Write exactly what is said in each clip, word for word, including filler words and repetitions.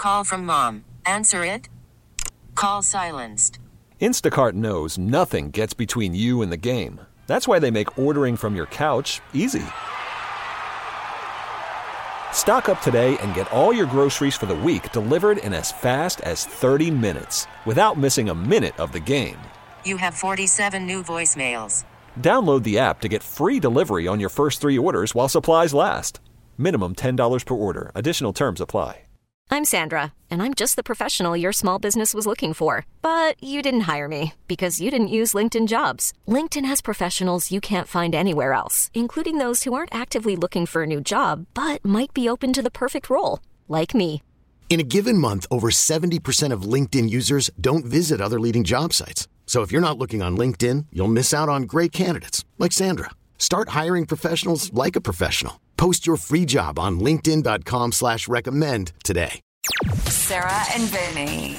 Call from mom. Answer it. Call silenced. Instacart knows nothing gets between you and the game. That's why they make ordering from your couch easy. Stock up today and get all your groceries for the week delivered in as fast as thirty minutes without missing a minute of the game. You have forty-seven new voicemails. Download the app to get free delivery on your first three orders while supplies last. Minimum ten dollars per order. Additional terms apply. I'm Sandra, and I'm just the professional your small business was looking for. But you didn't hire me because you didn't use LinkedIn Jobs. LinkedIn has professionals you can't find anywhere else, including those who aren't actively looking for a new job, but might be open to the perfect role, like me. In a given month, over seventy percent of LinkedIn users don't visit other leading job sites. So if you're not looking on LinkedIn, you'll miss out on great candidates like Sandra. Start hiring professionals like a professional. Post your free job on linkedin dot com slash recommend today. Sarah and Vinny.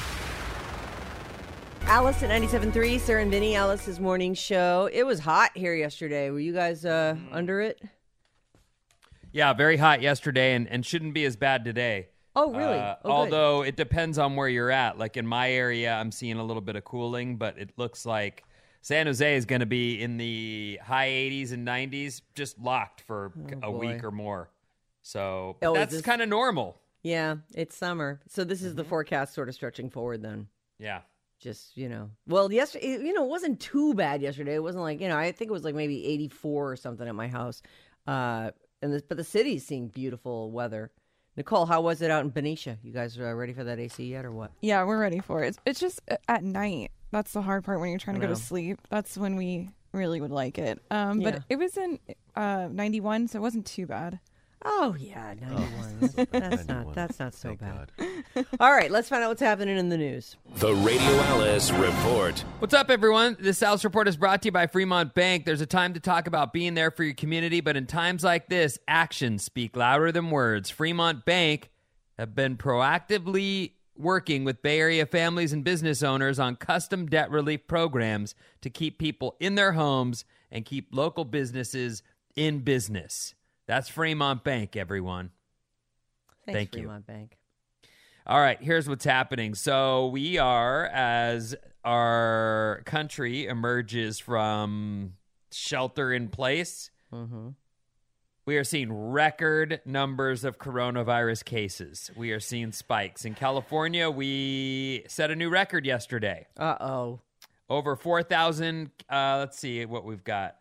Alice at ninety-seven point three, Sarah and Vinny, Alice's morning show. It was hot here yesterday. Were you guys uh, under it? Yeah, very hot yesterday and, and shouldn't be as bad today. Oh, really? Uh, oh, although it depends on where you're at. Like in my area, I'm seeing a little bit of cooling, but it looks like San Jose is going to be in the high eighties and nineties, just locked for oh, a boy. week or more. So oh, that's this... kind of normal. Yeah, it's summer. So this is the forecast sort of stretching forward then. Yeah. Just, you know. Well, yesterday, you know, it wasn't too bad yesterday. It wasn't like, you know, I think it was like maybe eighty-four or something at my house. Uh, and this, but the city's seeing beautiful weather. Nicole, how was it out in Benicia? You guys are ready for that A C yet or what? Yeah, we're ready for it. It's, it's just at night. That's the hard part when you're trying to go to sleep. That's when we really would like it. Um, Yeah. But it was in uh, ninety-one, so it wasn't too bad. Oh, yeah, ninety-one. That's, that's not that's not so Thank bad. God. All right, let's find out what's happening in the news. The Radio Alice Report. What's up, everyone? This Alice Report is brought to you by Fremont Bank. There's a time to talk about being there for your community, but in times like this, actions speak louder than words. Fremont Bank have been proactively working with Bay Area families and business owners on custom debt relief programs to keep people in their homes and keep local businesses in business. That's Fremont Bank, everyone. Thanks, Thank you. Fremont Bank. All right, here's what's happening. So we are, as our country emerges from shelter in place, Mm-hmm. we are seeing record numbers of coronavirus cases. We are seeing spikes. In California, we set a new record yesterday. Uh-oh. Over four thousand, uh, let's see what we've got.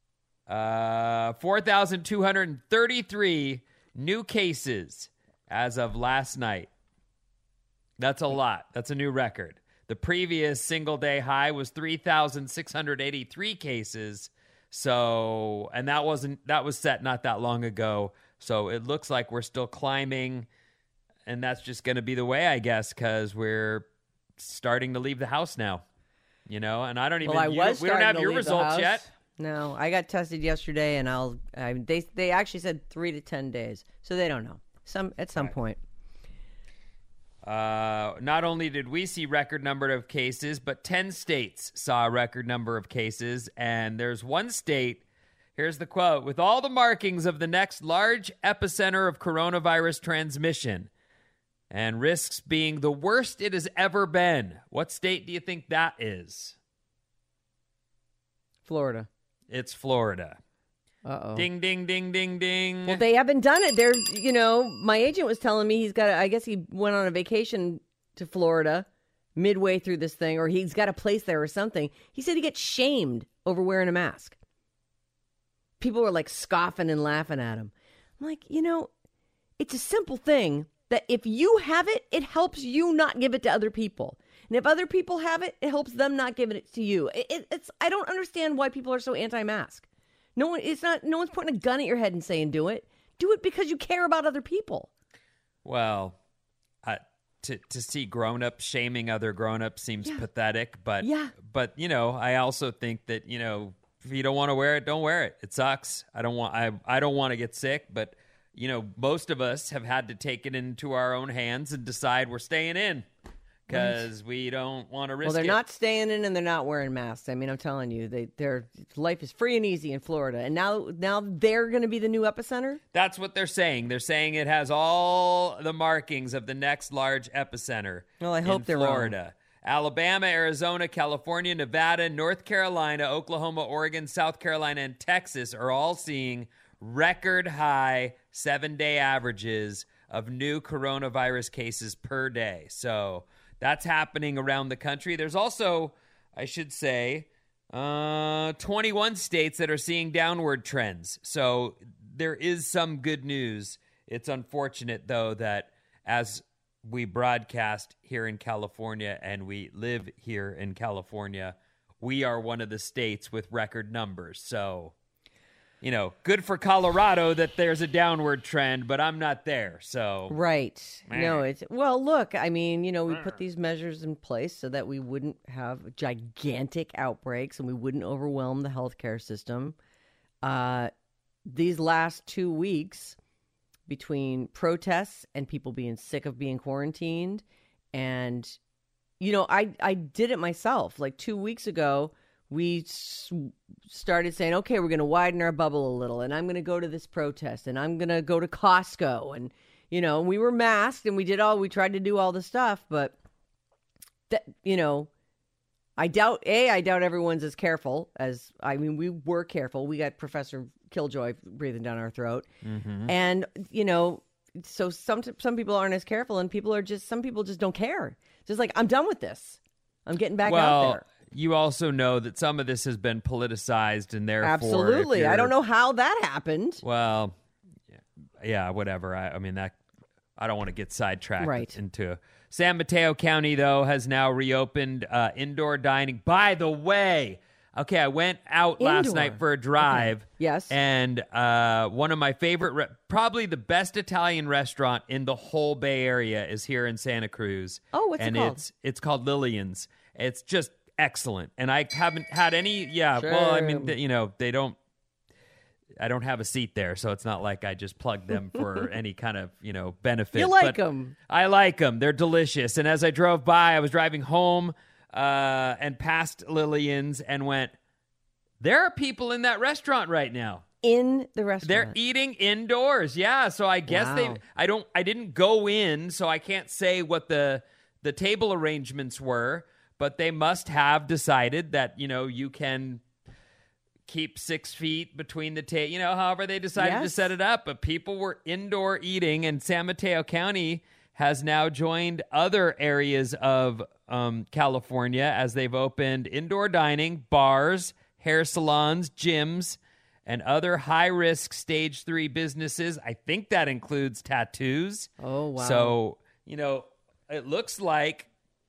Uh, four thousand two hundred thirty-three new cases as of last night. That's a lot. That's a new record. The previous single-day high was three thousand six hundred eighty-three cases. So, and that wasn't that was set not that long ago. So it looks like we're still climbing, and that's just going to be the way, I guess, because we're starting to leave the house now. You know, and I don't even. Well, I you, was we don't starting have to your leave the results house. yet. No, I got tested yesterday, and I'll. I, they they actually said three to ten days, so they don't know. Some at some Right. point. Uh, not only did we see record number of cases, but ten states saw a record number of cases, and there's one state. Here's the quote: "With all the markings of the next large epicenter of coronavirus transmission, and risks being the worst it has ever been." What state do you think that is? Florida. It's Florida. Uh-oh. Ding, ding, ding, ding, ding. Well, they haven't done it. They're, you know, my agent was telling me he's got, a, I guess he went on a vacation to Florida midway through this thing, or he's got a place there or something. He said he gets shamed over wearing a mask. People were like scoffing and laughing at him. I'm like, you know, it's a simple thing that if you have it, it helps you not give it to other people. And if other people have it, it helps them not give it to you. It, it, it's I don't understand why people are so anti-mask. No one, it's not. No one's pointing a gun at your head and saying do it. Do it because you care about other people. Well, uh, to to see grown-ups shaming other grown-ups seems Yeah. pathetic. But Yeah. but you know, I also think that you know, if you don't want to wear it, don't wear it. It sucks. I don't want. I I don't want to get sick. But you know, most of us have had to take it into our own hands and decide we're staying in. because right. we don't want to risk it. Well, they're it. not staying in and they're not wearing masks. I mean, I'm telling you, they, their life is free and easy in Florida. And now, now they're going to be the new epicenter? That's what they're saying. They're saying it has all the markings of the next large epicenter. Well, I hope in they're Florida. wrong. Alabama, Arizona, California, Nevada, North Carolina, Oklahoma, Oregon, South Carolina, and Texas are all seeing record high seven-day averages of new coronavirus cases per day. So that's happening around the country. There's also, I should say, uh, twenty-one states that are seeing downward trends. So there is some good news. It's unfortunate, though, that as we broadcast here in California and we live here in California, we are one of the states with record numbers. So, you know, good for Colorado that there's a downward trend, but I'm not there. So, right. No, it's, well, look, I mean, you know, we put these measures in place so that we wouldn't have gigantic outbreaks and we wouldn't overwhelm the healthcare system. Uh, these last two weeks, between protests and people being sick of being quarantined. And, you know, I, I did it myself. Like two weeks ago, we s- started saying, okay, we're going to widen our bubble a little. And I'm going to go to this protest. And I'm going to go to Costco. And, you know, we were masked and we did all, we tried to do all the stuff. But, that, you know, I doubt, A, I doubt everyone's as careful as, I mean, we were careful. We got Professor Killjoy breathing down our throat. Mm-hmm. And, you know, so some some people aren't as careful and people are just, some people just don't care. Just like, I'm done with this. I'm getting back well, out there. You also know that some of this has been politicized and therefore... Absolutely. I don't know how that happened. Well, yeah, whatever. I, I mean, that I don't want to get sidetracked right. into... San Mateo County, though, has now reopened uh, indoor dining. By the way, okay, I went out Indoor. last night for a drive. Okay. Yes. And uh, one of my favorite, re- probably the best Italian restaurant in the whole Bay Area is here in Santa Cruz. Oh, what's and it called? it's it's called Lillian's. It's just excellent. And I haven't had any, yeah, sure. well, I mean, you know, they don't, I don't have a seat there, so it's not like I just plugged them for any kind of, you know, benefit. You like them. I like them. They're delicious. And as I drove by, I was driving home uh, and passed Lillian's and went, there are people in that restaurant right now. In the restaurant. They're eating indoors. Yeah, so I guess wow. they I don't I didn't go in, so I can't say what the the table arrangements were, but they must have decided that, you know, you can keep six feet between the table, you know, however they decided yes. to set it up. But people were indoor eating, and San Mateo County has now joined other areas of um, California as they've opened indoor dining, bars, hair salons, gyms, and other high-risk stage three businesses. I think that includes tattoos. Oh, wow. So, you know, it looks like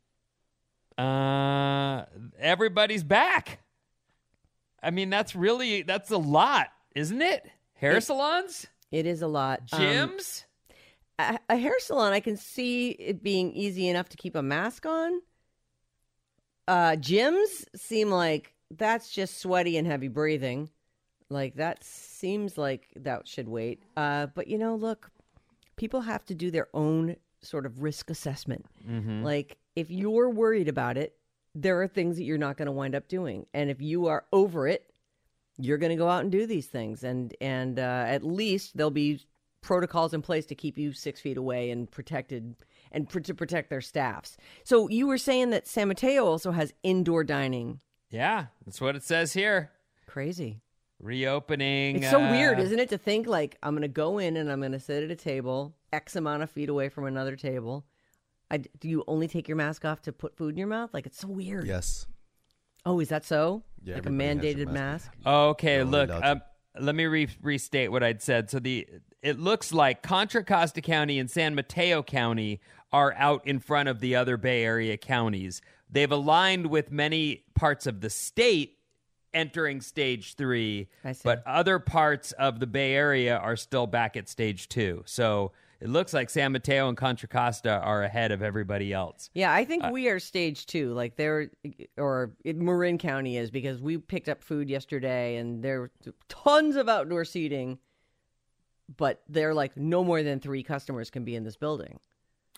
uh, everybody's back. I mean, that's really, that's a lot, isn't it? Hair it, salons? It is a lot. Gyms? Um, a, a hair salon, I can see it being easy enough to keep a mask on. Uh, gyms seem like that's just sweaty and heavy breathing. Like, that seems like that should wait. Uh, but, you know, look, people have to do their own sort of risk assessment. Mm-hmm. Like, if you're worried about it, there are things that you're not going to wind up doing. And if you are over it, you're going to go out and do these things. And, and uh, at least there'll be protocols in place to keep you six feet away and protected and pr- to protect their staffs. So you were saying that San Mateo also has indoor dining. Yeah, that's what it says here. Crazy. Reopening. It's so uh, weird, isn't it, to think like I'm going to go in and I'm going to sit at a table X amount of feet away from another table. I, do you only take your mask off to put food in your mouth? Like, it's so weird. Yes. Oh, is that so? Yeah, like a everybody has your mandated mask? mask. Okay, They're look, allowed to. um, let me re- restate what I'd said. So the it looks like Contra Costa County and San Mateo County are out in front of the other Bay Area counties. They've aligned with many parts of the state entering stage three, I see. but other parts of the Bay Area are still back at stage two. So it looks like San Mateo and Contra Costa are ahead of everybody else. Yeah, I think uh, we are stage two. Like they're, or it, Marin County is, because we picked up food yesterday and there were tons of outdoor seating, but they're like no more than three customers can be in this building.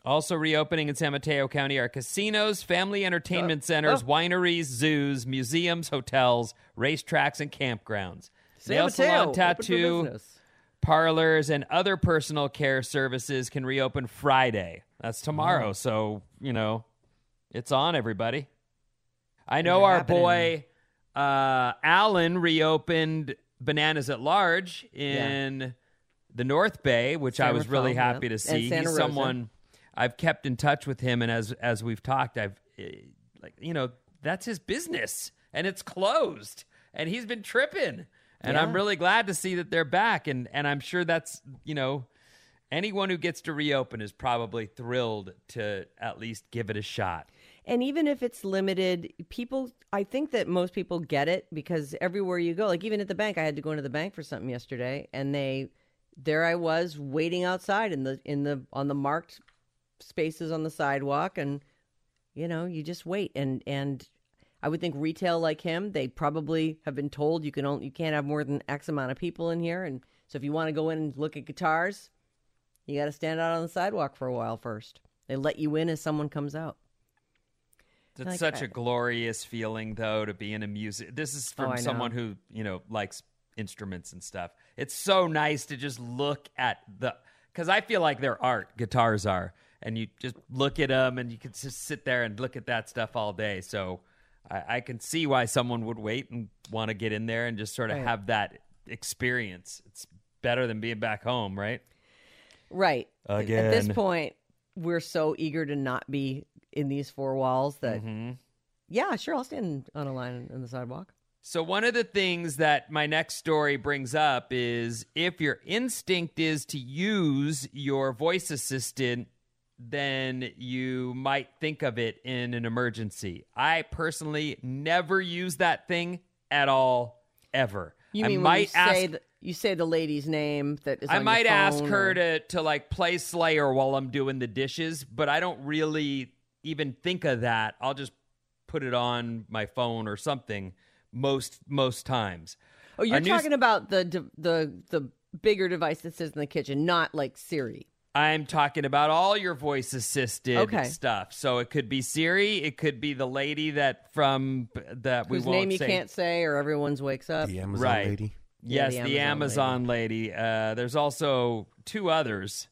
Also reopening in San Mateo County are casinos, family entertainment centers, oh. wineries, zoos, museums, hotels, racetracks, and campgrounds. San Nail Mateo, salon, open for tattoo, business. parlors, and other personal care services can reopen Friday. That's tomorrow, Oh. so, you know, it's on, everybody. I know They're our happening. boy uh, Alan reopened Bananas at Large in the North Bay, which I San was really Rafael, happy yeah. to And see. Santa He's Rosa. someone I've kept in touch with him, and as as we've talked, I've eh, like you know that's his business, and it's closed, and he's been tripping, and Yeah. I'm really glad to see that they're back, and and I'm sure that's you know anyone who gets to reopen is probably thrilled to at least give it a shot. And even if it's limited, people, I think that most people get it because everywhere you go, like even at the bank, I had to go into the bank for something yesterday, and they, there I was waiting outside in the in the on the marked spaces on the sidewalk, and you know, you just wait. And and I would think retail like him, they probably have been told you can only you can't have more than X amount of people in here, and so if you want to go in and look at guitars, you got to stand out on the sidewalk for a while first. They let you in as someone comes out. It's Like such that. a glorious feeling, though, to be in a music. This is Oh, from I know. someone who, you know, likes instruments and stuff. It's so nice to just look at the, because I feel like they're art, guitars are, and you just look at them and you can just sit there and look at that stuff all day. So I, I can see why someone would wait and want to get in there and just sort of Right. have that experience. It's better than being back home, right? Right. At this Again. point, we're so eager to not be in these four walls that, Mm-hmm. yeah, sure, I'll stand on a line on the sidewalk. So one of the things that my next story brings up is if your instinct is to use your voice assistant, then you might think of it in an emergency. I personally never use that thing at all, ever. You I mean when might you ask, say the, you say the lady's name that is I on might your ask phone her or- to to like play Slayer while I'm doing the dishes, but I don't really even think of that. I'll just put it on my phone or something most most times. Oh, you're A new- talking about the de- the the bigger device that sits in the kitchen, not like Siri. I'm talking about all your voice assisted Okay. stuff. So it could be Siri, it could be the lady that from that we Whose won't name you say. can't say or everyone's wakes up. The Amazon Right. lady. Yeah, Yes, the the Amazon Amazon lady. Uh, there's also two others.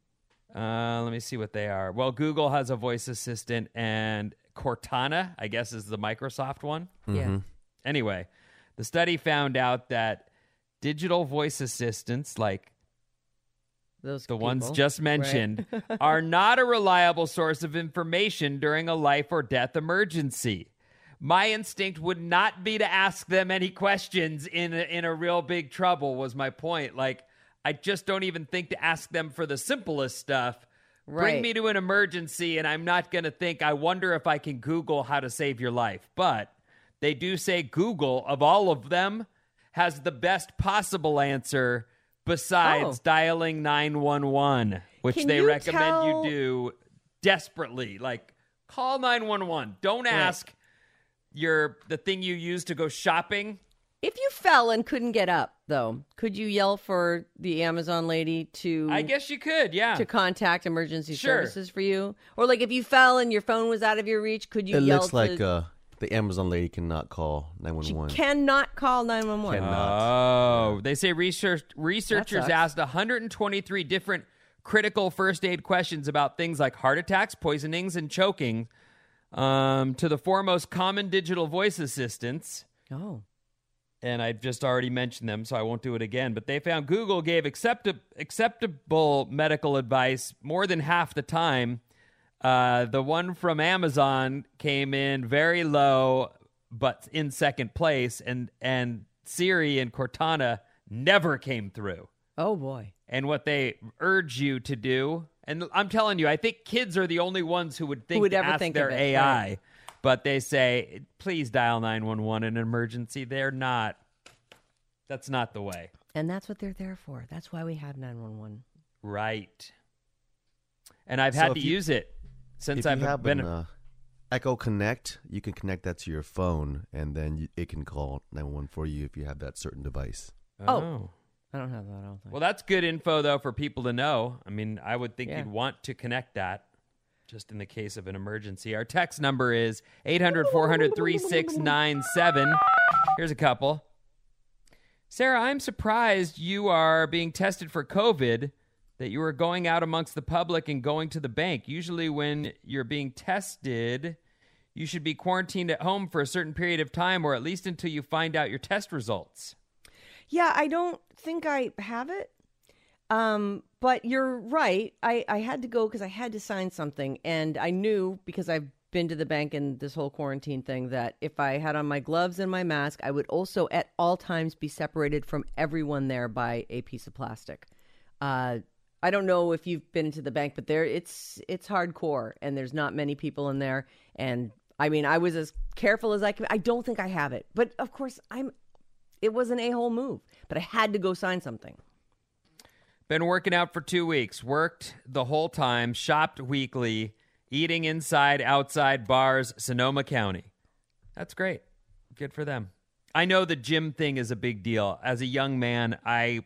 Uh, let me see what they are. Well, Google has a voice assistant, and Cortana, I guess, is the Microsoft one. Yeah. Anyway, the study found out that digital voice assistants, like Those the ones people, just right? mentioned, are not a reliable source of information during a life or death emergency. My instinct would not be to ask them any questions in a, in a real big trouble, was my point. Like, I just don't even think to ask them for the simplest stuff. Bring Right. me to an emergency, and I'm not going to think, I wonder if I can Google how to save your life. But they do say Google, of all of them, has the best possible answer besides Oh. dialing nine one one, which Can they you recommend tell- you do desperately. Like, call nine one one. Don't ask your the thing you use to go shopping. If you fell and couldn't get up, though, could you yell for the Amazon lady to I guess you could, yeah. to contact emergency Sure. services for you? Or like if you fell and your phone was out of your reach, could you It yell looks to like uh, the Amazon lady cannot call nine one She one. cannot call nine one one. Cannot. Oh, they say research researchers sucks. asked one hundred twenty-three different critical first aid questions about things like heart attacks, poisonings, and choking um, to the four most common digital voice assistants. Oh. And I've just already mentioned them, so I won't do it again. But they found Google gave accepta- acceptable medical advice more than half the time. Uh, the one from Amazon came in very low, but in second place. And, and Siri and Cortana never came through. Oh, boy. And what they urge you to do, and I'm telling you, I think kids are the only ones who would think would to ever ask think their of it, A I. right. But they say, please dial nine one one in an emergency. They're not. That's not the way. And that's what they're there for. That's why we have nine one one. Right. And I've So had if to you- use it since If you I've have been. an uh, Echo Connect, you can connect that to your phone, and then you, it can call nine one one for you if you have that certain device. Oh. I don't have that. I don't think. Well, that's good info, though, for people to know. I mean, I would think Yeah. you'd want to connect that. just in the case of an emergency. Our text number is eight hundred, four hundred, three six nine seven. Here's a couple. Sarah, I'm surprised you are being tested for COVID, that you are going out amongst the public and going to the bank. Usually when you're being tested, you should be quarantined at home for a certain period of time, or at least until you find out your test results. Yeah, I don't think I have it. Um, but you're right. I, I had to go because I had to sign something. And I knew, because I've been to the bank and this whole quarantine thing, that if I had on my gloves and my mask, I would also at all times be separated from everyone there by a piece of plastic. Uh, I don't know if you've been into the bank, but there it's it's hardcore, and there's not many people in there. And I mean, I was as careful as I could. I don't think I have it, but of course, I'm. It was an a-hole move, but I had to go sign something. Been working out for two weeks. Worked the whole time. Shopped weekly. Eating inside, outside bars, Sonoma County. That's great. Good for them. I know the gym thing is a big deal. As a young man, I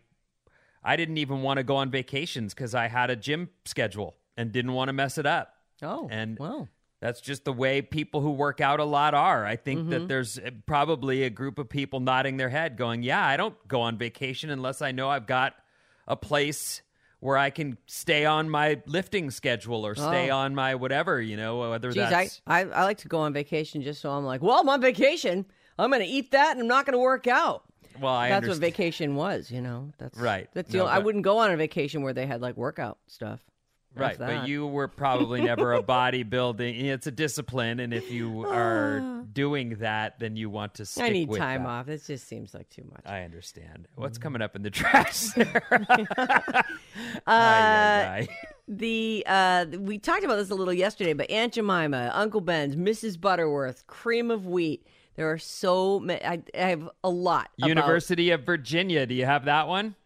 I didn't even want to go on vacations because I had a gym schedule and didn't want to mess it up. Oh, and wow. That's just the way people who work out a lot are. I think mm-hmm. that there's probably a group of people nodding their head going, yeah, I don't go on vacation unless I know I've got a place where I can stay on my lifting schedule or stay oh. on my whatever, you know, whether Jeez, that's... I, I, I like to go on vacation just so I'm like, well, I'm on vacation. I'm going to eat that and I'm not going to work out. Well, I That's understand. what vacation was, you know. That's right. That's the no, only, but... I wouldn't go on a vacation where they had like workout stuff. Right, but you were probably never a bodybuilding. It's a discipline, and if you are doing that, then you want to stick with I need with time that. off. It just seems like too much. I understand. What's coming up in the trash, Sarah? uh, aye, aye, aye. The uh, we talked about this a little yesterday, but Aunt Jemima, Uncle Ben's, Missus Butterworth, Cream of Wheat. There are so many. I, I have a lot. University about... of Virginia. Do you have that one?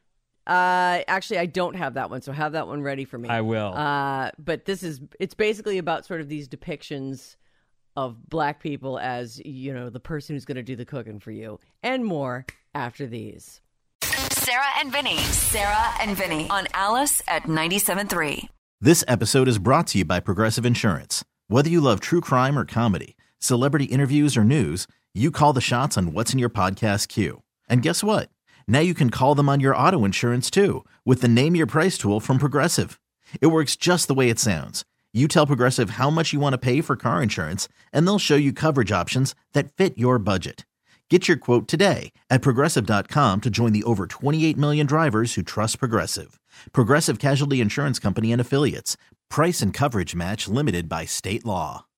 Uh, actually, I don't have that one, so have that one ready for me. I will. Uh, but this is, it's basically about sort of these depictions of black people as, you know, the person who's going to do the cooking for you, and more after these. Sarah and Vinny. Sarah and Vinny on Alice at ninety-seven point three. This episode is brought to you by Progressive Insurance. Whether you love true crime or comedy, celebrity interviews or news, you call the shots on what's in your podcast queue. And guess what? Now you can call them on your auto insurance, too, with the Name Your Price tool from Progressive. It works just the way it sounds. You tell Progressive how much you want to pay for car insurance, and they'll show you coverage options that fit your budget. Get your quote today at Progressive dot com to join the over twenty-eight million drivers who trust Progressive. Progressive Casualty Insurance Company and Affiliates. Price and coverage match limited by state law.